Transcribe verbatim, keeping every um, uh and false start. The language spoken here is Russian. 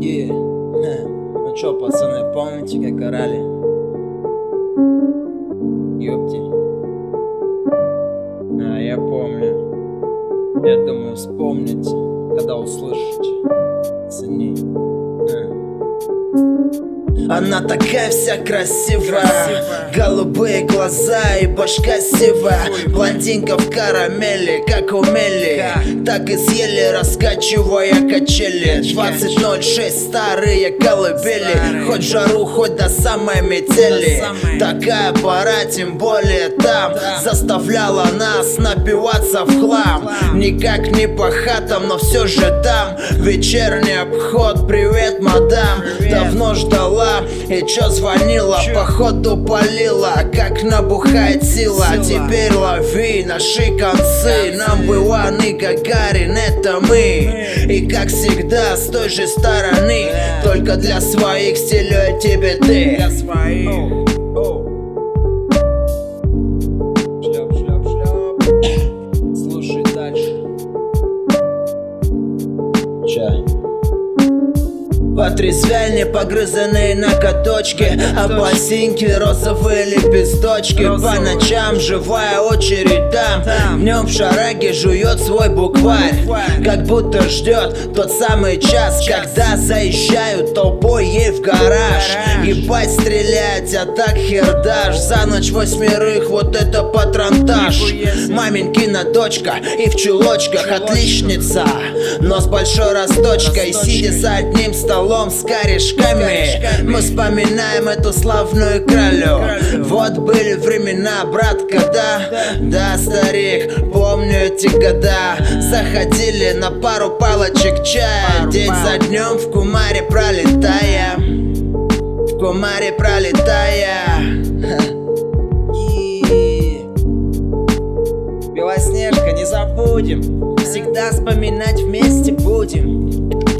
Yeah. Ну чё, пацаны, помните, как орали? Ёпти. А, я помню. Я думаю, вспомните, когда услышите. Пацаны. Она такая вся красивая, красивая. Голубые глаза и башка сивая. Блондинка в карамели, как умели, как? Так и съели, раскачивая качели. Двадцать ноль шесть, старые колыбели, старые. Хоть жару, хоть до самой метели, самой... Такая пора, тем более там, да. Заставляла нас напиваться в хлам, хлам. Никак не по хатам, но все же там. Вечерний обход, привет, мадам, привет. Давно ждала. И чё звонила, чё? Походу полила, как набухает сила, сила. Теперь лови наши концы. Number one и Гагарин, это мы. И как всегда с той же стороны, yeah. Только для своих стилей тебе ты. Для своих. Oh. Oh. Шлеп, шлеп, шлеп. Слушай дальше. Чай. Потрезвяльни, погрызанные ноготочки, апельсинки, розовые лепесточки. По ночам живая очередь там, днем в шараге жует свой букварь, как будто ждет тот самый час, когда заезжают толпой ей в гараж. Ебать, стрелять, а так хердаш. За ночь восьмерых, вот это патронтаж. Маменькина дочка и в чулочках отличница, но с большой росточкой, сидя за одним столом с корешками, мы вспоминаем эту славную кралю. Вот были времена, брат, когда, да, старик, помню эти года. Заходили на пару палочек чая, день за днем в кумаре пролетая, в кумаре пролетая. Белоснежка, не забудем, всегда вспоминать вместе будем.